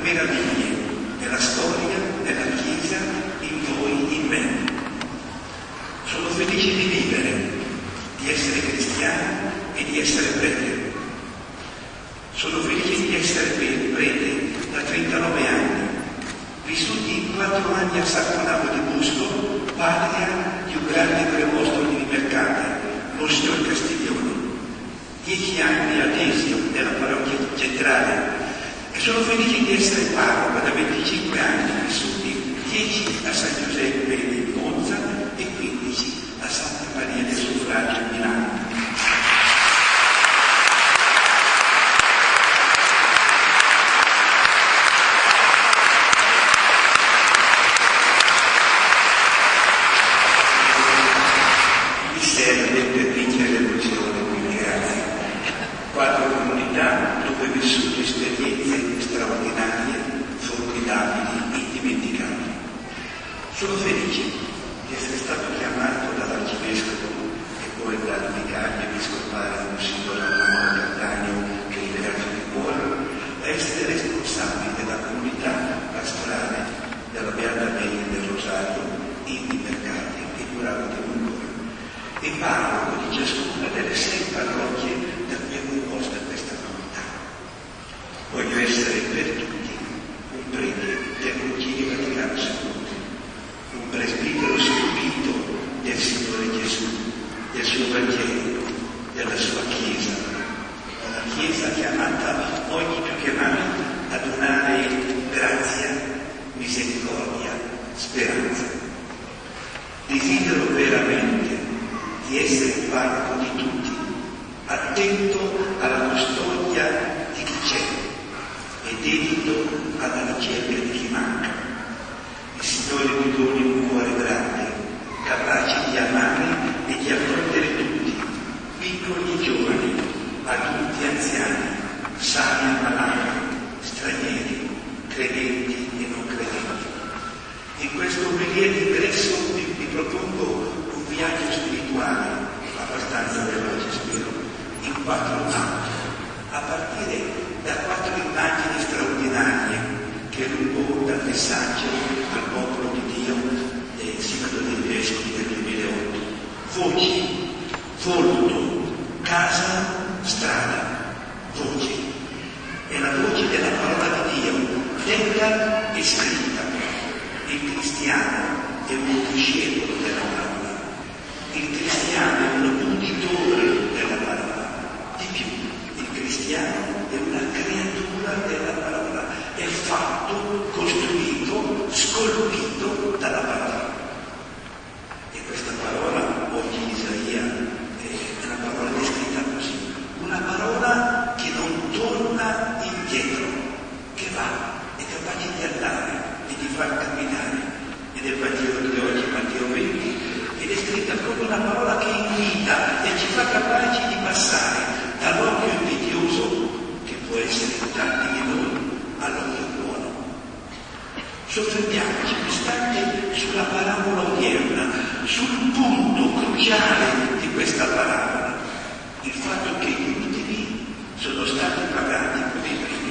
meraviglie della storia della Chiesa in voi, in me. Sono felice di vivere, di essere cristiano e di essere prete. Sono felice di essere prete da 39 anni, vissuti 4 anni a Sacronavo di Busto, patria di un grande preposto di Mercate, lo signor Castiglione, 10 anni ad Esio della parrocchia centrale, e sono felice di essere parroco da 25 anni, vissuti 10 a San Giuseppe di Monza e 15 a Santa Maria del Suffragio di Milano. Mi serve per vincere l'illusione, quindi ragazzi, 4 comunità dove ho vissuto esperienze straordinarie, formidabili, indimenticabili. Sono felice di essere stato chiamato dall'arcivescovo e poi dal vicario episcopale Monsignor Ramon Cattaneo, che ringrazio di cuore, a essere responsabile della comunità pastorale della Beata Vergine del Rosario in Mercati e Murano di Mungora, e parroco di ciascuna delle 6 parrocchie da cui è composta questa comunità. Voglio essere per tutti un prete del Concilio Vaticano II, un presbitero stupito del Signore Gesù, del suo Vangelo, della sua Chiesa, una Chiesa chiamata ogni più che mai a donare grazia, misericordia, speranza. Desidero veramente di essere parroco di tutti, attento alla custodia di chi c'è e dedito alla ricerca di chi manca. Il Signore mi doni un cuore grande, capace di amare e di accogliere tutti, piccoli e giovani, adulti e anziani, sani e malati, stranieri, credenti e non credenti. In questo obbediente ingresso vi propongo un viaggio spirituale abbastanza veloce, spero, in 4 tappe, a partire da 4 immagini straordinarie che rubo dal messaggio al popolo di Dio del Sinodo dei Vescovi del 2008. Voci, volto, casa, strada, voce. È la voce della parola di Dio, detta e scritta. Il cristiano è un discepolo della parola. Il cristiano è un uditore della parola. Di più, il cristiano è una creatura della parola, è fatto, costruito, scolpito dalla parola. E questa parola, oggi in Isaia, è una parola descritta così, una parola che non torna indietro, che va, è capace di andare e di far camminare. Ed è il Vangelo di oggi, Matteo 20, ed è scritta come una parola che invita e ci fa capaci di passare dall'occhio invidioso, che può essere in tanti di noi, all'occhio buono. Soffermiamoci un istante sulla parabola odierna, sul punto cruciale di questa parabola, il fatto che gli ultimi sono stati pagati come i primi.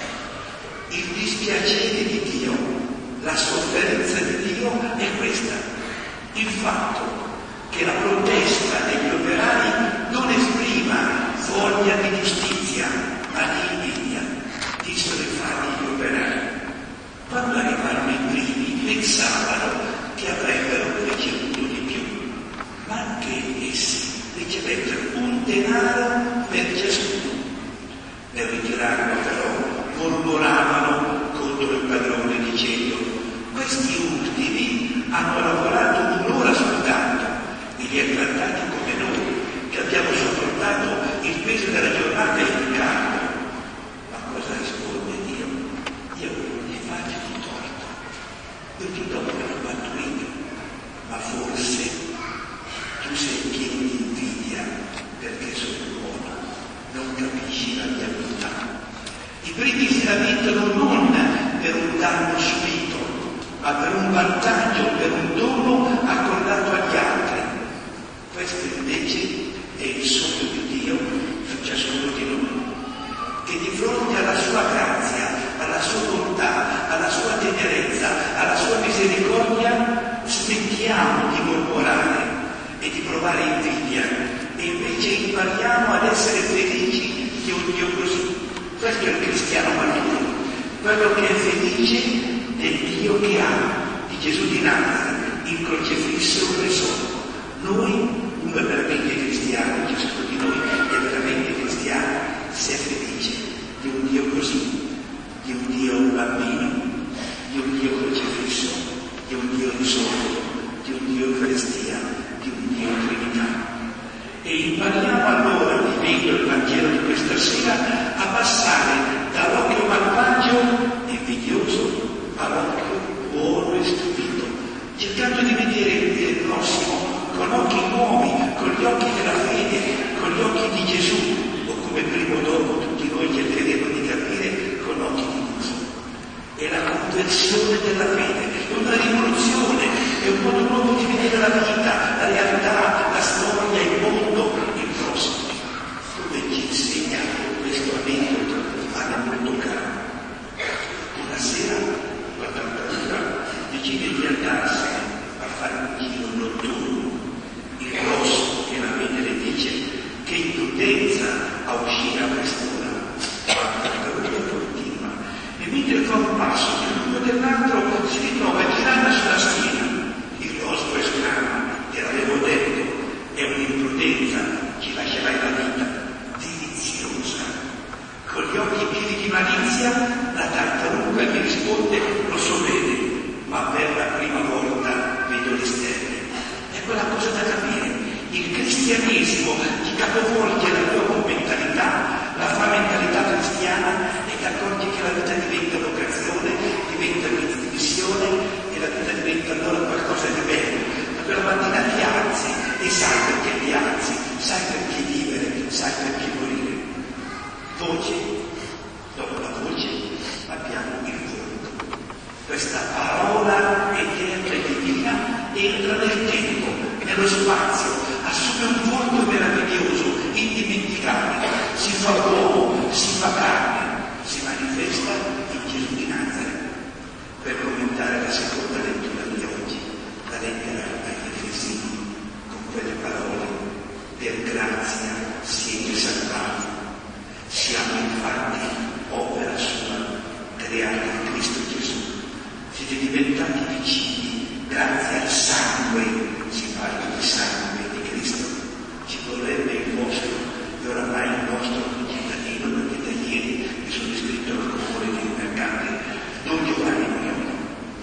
Il dispiacere di Dio, la sofferenza di Dio è questa, il fatto che la protesta degli operai non esprima voglia di giustizia, ma di invidia, dissero infatti gli operai. Quando arrivarono i primi pensavano che avrebbero ricevuto di più, ma anche essi ricevettero un denaro per ciascuno. Nel ritirarlo però mormoravano contro il padrone dicendo: questi ultimi hanno lavorato un'ora soltanto e li ha trattati come noi, che abbiamo sopportato il peso della giornata in campo. Ma cosa risponde Dio? Io non gli faccio di torto, io ti do quello che ho fatto io, ma forse tu sei pieno di invidia perché sono buono, non capisci la mia bontà. I primi si lamentano non per un danno subito, ma per un vantaggio, per un dono accordato agli altri. Questo invece è il sogno di Dio su ciascuno di noi, che di fronte alla sua grazia, alla sua bontà, fierezza, alla sua misericordia, smettiamo di mormorare e di provare invidia e invece impariamo ad essere felici di un Dio così. Questo è il cristiano maturo, quello che è felice del Dio che ama, di Gesù di Nazareth, il crocifisso e solo. Noi, uno è veramente cristiano, ciascuno di noi è veramente cristiano, se è felice di un Dio così, di un Dio bambino, di un Dio crocifisso, di un Dio risorto, di un Dio Eucaristia, di un Dio Trinità. E impariamo allora, vivendo il Vangelo di questa sera, a passare dall'occhio malvagio, invidioso, all'occhio buono e stupito, cercando di vedere il prossimo con occhi nuovi, con gli occhi della fede, con gli occhi di Gesù, o come prima o dopo tutti noi cercheremo di capire, con occhi di Gesù. È la conversione della fede, è una rivoluzione, è un modo nuovo di vedere la vita, la realtà, la storia, il mondo, il prossimo. Come ci insegna questo aneddoto, Anna molto caro. Una sera, la tartaruga decide di andarsene a fare un giro notturno. Il rosso, che la vede, le dice che imprudenza a uscire a quest'ora. La tartaruga continua e mentre fa un passo più lungo dell'altro si ritrova girata sulla schiena. Il rosso esclama: te l'avevo detto, è un'imprudenza, ci lascerai la vita. Deliziosa. Con gli occhi pieni di malizia la tartaruga mi risponde: lo so bene, ma per la prima volta vedo le stelle. È quella cosa da capire. Il cristianesimo ti capovolge la tua mentalità, la tua mentalità cristiana, e ti accorgi che la vita diventa vocazione, diventa missione, e la vita diventa allora qualcosa di bello. Ma quella mattina ti alzi e sai perché ti alzi, sai perché vivere, sai perché morire. Voce, dopo la voce abbiamo il volto. Questa parola eterna e divina entra nel tempo, nello spazio, assume un volto meraviglioso, indimenticabile, si fa uomo, si fa carne, si manifesta in Gesù di Nazareth. Per commentare la seconda lettura di oggi, la lettera ai Efesini, con quelle parole: per grazia siete salvati. Siamo infatti opera sua, creata in Cristo Gesù. Siete diventati vicini grazie al sangue, si parla di sangue di Cristo. Ci vorrebbe il vostro, e oramai il nostro cittadino, perché da ieri mi sono iscritto al comune di mercante, Don Giovanni Mignone,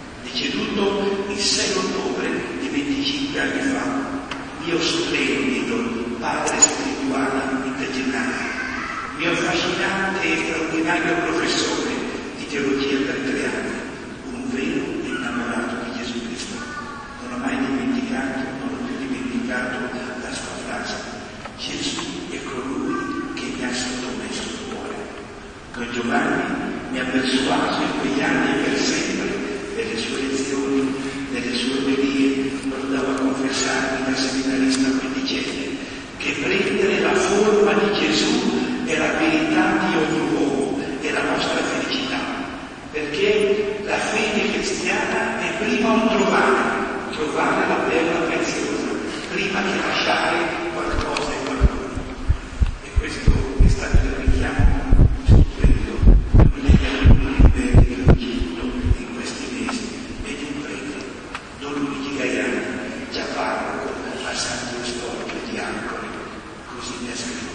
deceduto il 6 ottobre di 25 anni fa, mio splendido padre spirituale integrale, mio affascinante e straordinario professore di teologia bertoliana, un vero innamorato di Gesù Cristo. Non ho mai dimenticato, non ho più dimenticato la sua frase: Gesù è colui che mi ha sottomesso il cuore. Don Giovanni mi ha persuaso in quegli anni e per sempre, nelle sue lezioni, nelle sue omelie, quando andavo a confessarmi da seminarista quindicenne, che prendere la forma di Gesù è la verità di ogni uomo, è la nostra felicità, perché la fede cristiana è prima un trovare la perla preziosa, prima che lasciare qualcosa e qualcuno. E questo è stato il richiamo stupendo che ho ricevuto in questi mesi, ed un prete, Don Luigi Gaiani, già parroco a San Giustolio di Ancona, così mi ha scritto: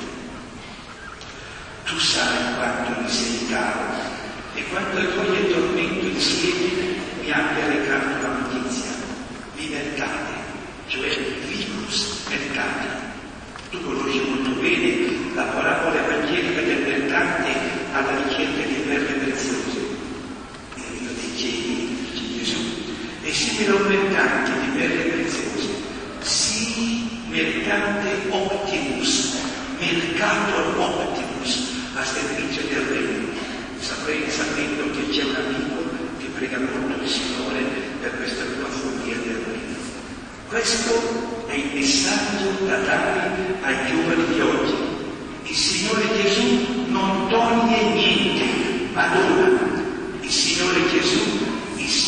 tu sai quanto mi sei caro e quanto gioia e tormento insieme mi abbia recato la notizia. Vi mercate, cioè vicus mercati. Tu conosci molto bene la parabola evangelica del mercante alla ricerca di perle preziose. Il Dio dei cieli, dice Gesù, è simile a un mercante di perle preziose. Sì, mercante optimus, mercato optimus, a servizio del regno, sapendo che c'è un amico che prega molto il Signore per questa tua follia del regno. Questo è il messaggio da dare ai giovani di oggi. Il Signore Gesù non toglie niente, ma dona. Il Signore Gesù, il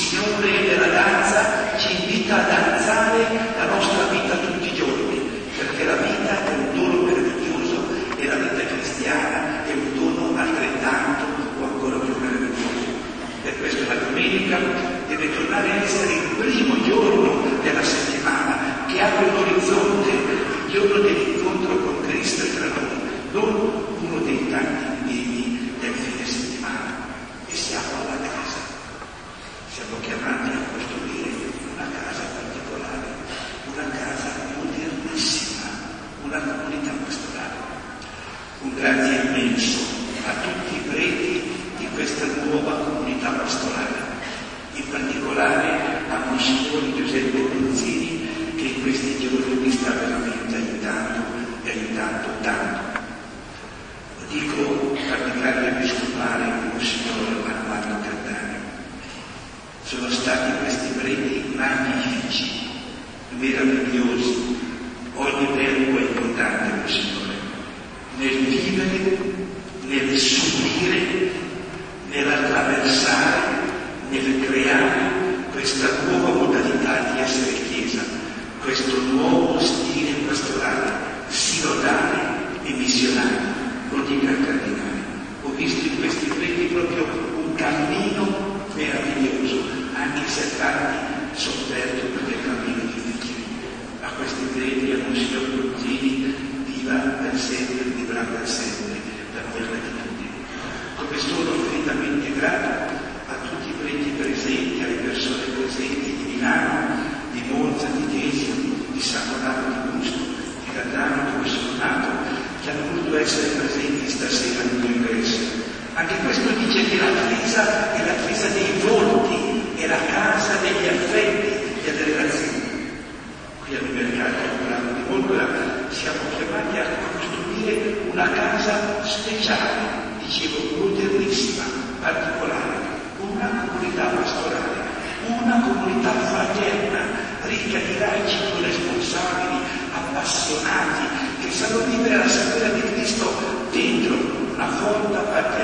Monsignor Giuseppe Punzini, che in questi giorni mi sta veramente aiutando tanto. Lo dico al vicario episcopale Monsignor Armando Cattaneo. Sono stati questi preti magnifici, meravigliosi. Ogni verbo è importante, Monsignore, nel vivere, nel subire, nell'attraversare, nel creare questa nuova modalità di essere Chiesa, questo nuovo stile pastorale, sinodale e missionario. Lo dica al Cardinale. Ho visto in questi preti proprio un cammino meraviglioso, anche se a tratti sofferto perché cammino difficile. A questi preti, a Monsignor Punzini, viva per sempre, vivrà per sempre la mia gratitudine. Come sono infinitamente grato a tutti i preti presenti, alle persone presenti di Milano, di Monza, di Desio, di San Donato di Busto, di Catano, dove sono nato, che hanno voluto essere presenti stasera nel mio ingresso. Anche questo dice che la Chiesa è la Chiesa dei volti, è la casa degli affetti, delle relazioni. Qui al mercato di Monza siamo chiamati a costruire una casa speciale, dicevo, modernissima, particolare, una comunità pastorale, una comunità fraterna, ricca di laici responsabili, appassionati, che sanno vivere la sapienza di Cristo dentro una forte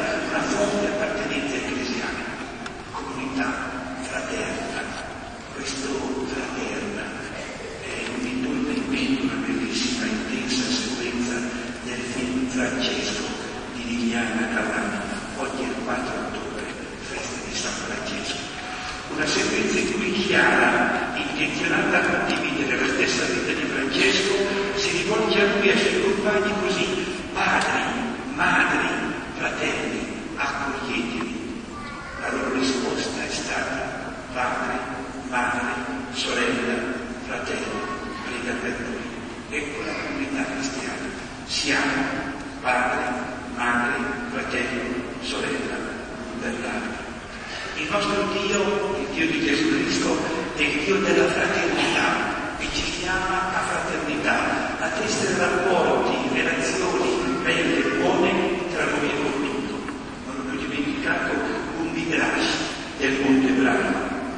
appartenenza ecclesiale. Comunità fraterna, questo fraterna è un intornamento, una bellissima, intensa sequenza del film Francesco di Liliana Cavani, oggi è il 4 ottobre, festa di San Francesco. Una sequenza in cui Chiara, intenzionata a condividere la stessa vita di Francesco, si rivolge a lui e ai suoi compagni così: padri, madri, fratelli, accoglietevi. La loro risposta è stata: padre, madre, sorella, fratello, prega per noi. Ecco la comunità cristiana. Siamo padre, madre, fratello, sorella, per l'altro. Il nostro Dio, il Dio di Gesù Cristo, è il Dio della fraternità e ci chiama a fraternità, a tessere rapporti, relazioni belle, buone tra noi e con tutto. Non ho più dimenticato un midrash del Monte Brahma.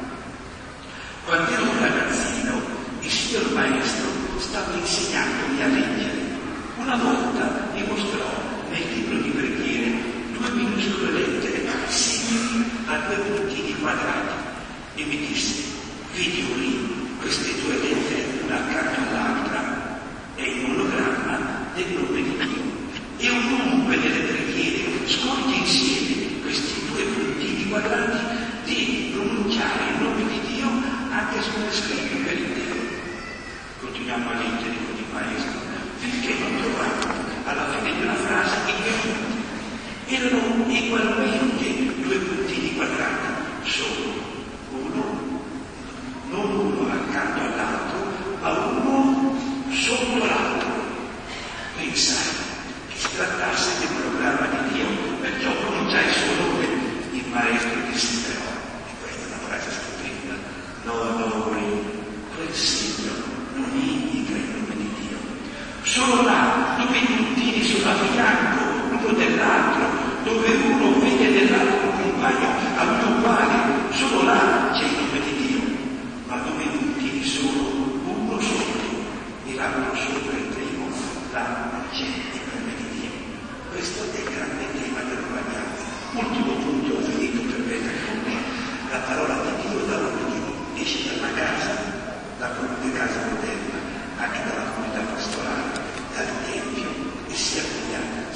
Quando ero un ragazzino, il signor maestro stava insegnandomi a leggere. Una volta mi mostrò nel libro di preghiere 2 minuscole lettere simili a 2 puntini quadrati e mi disse: vedi lì queste 2 lettere una accanto all'altra, è il monogramma del nome di Dio. E ovunque nelle preghiere scorgi insieme questi 2 puntini quadrati, devi pronunciare il nome di Dio anche sullo scritto per intero. Continuiamo a leggere con il maestro finché non troviamo alla fine di una frase i 2 punti. Erano ugualmente 2 puntini quadrati, solo uno, non uno accanto all'altro, ma uno sotto l'altro. Pensai che si trattasse del programma di Dio, perciò pronunciai il suo nome. Il maestro disse però, e questa è una frase stupenda: no, quel segno non indica il nome di Dio. Solo là, dove i puntini sono a fianco l'uno dell'altro, dove uno vede nell'altro compagno a uno uguale, solo là c'è il nome di Dio. Ma dove i puntini sono uno sotto e l'altro sopra il primo, là non c'è il nome di Dio. Questo è il grande tema dell'uguaglianza. Ultimo punto, ho finito per mettere con me. La parola di Dio da ognuno esce dalla casa, da qualunque casa moderna, anche dalla comunità pastorale, dal Tempio, e si avvia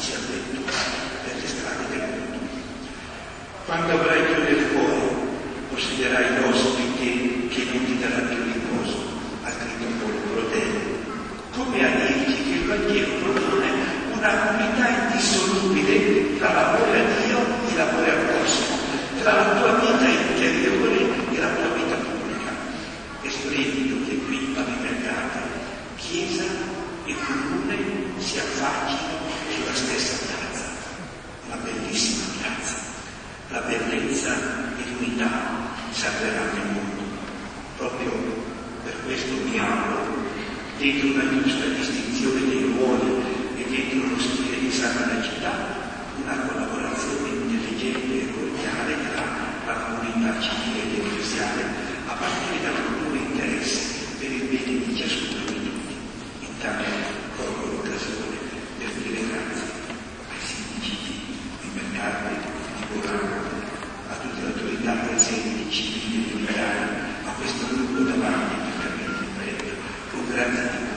per le strade del mondo. Quando avrai più nel cuore, possederai l'ospite che non ti darà più riposo, ha scritto Paolo Brodel. Come a dirci che il Vangelo propone una comunità indissolubile tra l'amore a Dio e l'amore al prossimo, tra la tua vita interiore e la tua vita pubblica. È splendido che qui a Mercate, Chiesa e Comune si affacciano sulla stessa piazza, una bellissima piazza. La bellezza e l'unità salveranno il mondo. Proprio per questo mi auguro, dentro una giusta distinzione dei ruoli e dentro uno stile di sana laicità, una collaborazione intelligente e cordiale tra la comunità civile ed ecclesiale a partire dal comune interesse per il bene di ciascuno di tutti. In tale colgo l'occasione per dire grazie ai sindaci di Mercate, di Bologna, a tutte le autorità presenti, civili e militari, a questo gruppo davanti perfettamente in breve, con grande dignità.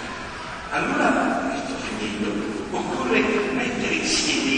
Allora, sto finendo, occorre mettere insieme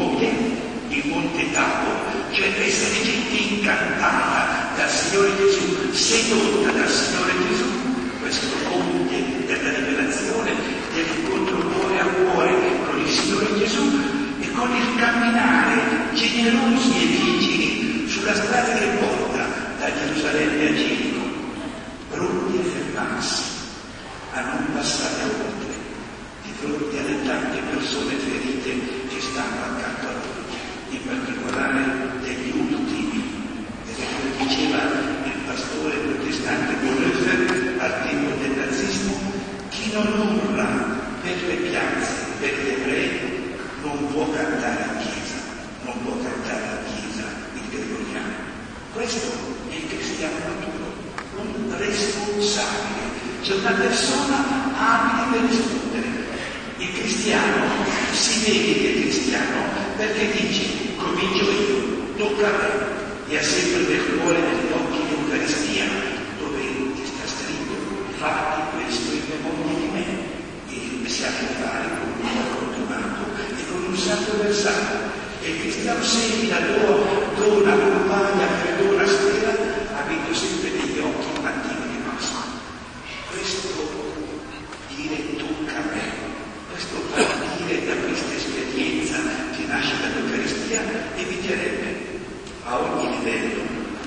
il monte Tabor, cioè essere gente incantata dal Signore Gesù, sedotta dal Signore Gesù, questo monte della rivelazione, dell'incontro cuore a cuore con il Signore Gesù e con il camminare generosi e vigili sulla strada che porta da Gerusalemme a Gerico, pronti a fermarsi, a non passare oltre, di fronte alle tante persone ferite che stanno accanto a lui, in particolare degli ultimi, perché come diceva il pastore protestante Bonhoeffer al tempo del nazismo, chi non urla per le piazze, per gli ebrei, non può cantare in chiesa, non può cantare in chiesa il gregoriano. Questo è il cristiano maturo, un responsabile, c'è una persona abile per rispondere. Il cristiano si vede che è cristiano perché dice: comincio io, tocca a me, e ha sempre nel cuore e negli occhi l'Eucaristia, dove ti sta scritto: fatti questo in memoria di me, e si ha a che fare con un accordonato e con un santo versato. E il cristiano semina, dona, accompagna, perdona, spera, avendo sempre negli occhi il mattino di Pasqua. Questo dire tocca a me, questo partire da questa esperienza che nasce dall'Eucaristia eviterebbe a ogni livello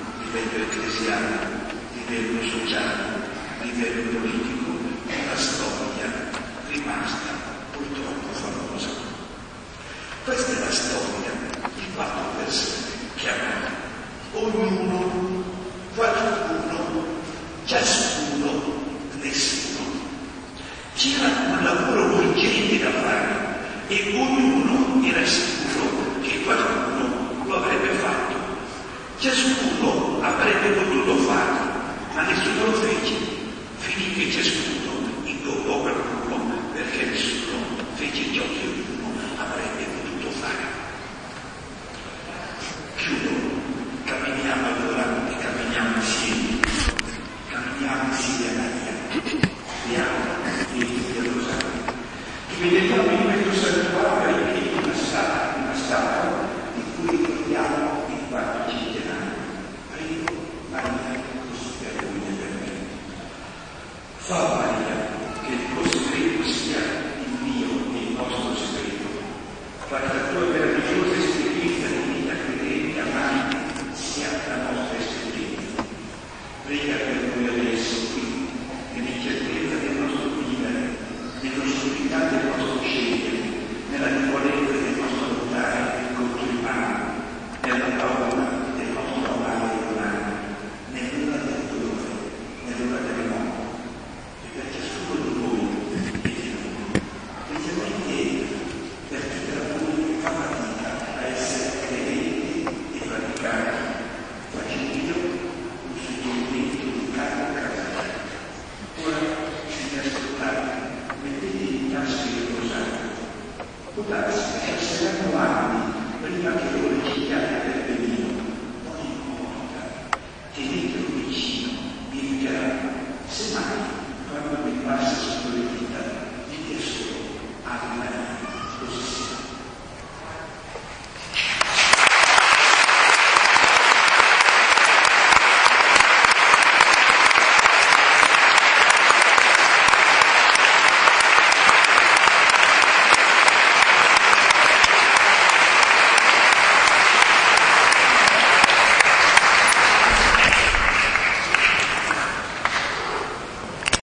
ecclesiale, livello sociale, livello politico, una storia rimasta purtroppo famosa. Questa è la storia di 4 persone che amano, ognuno, qualcuno, ciascuno, nessuno. C'era un lavoro urgente da fare e ognuno era sicuro che qualcuno lo avrebbe fatto. Ciascuno avrebbe potuto farlo, ma nessuno lo fece. Finì che ciascuno ingombò qualcuno perché nessuno fece ciò che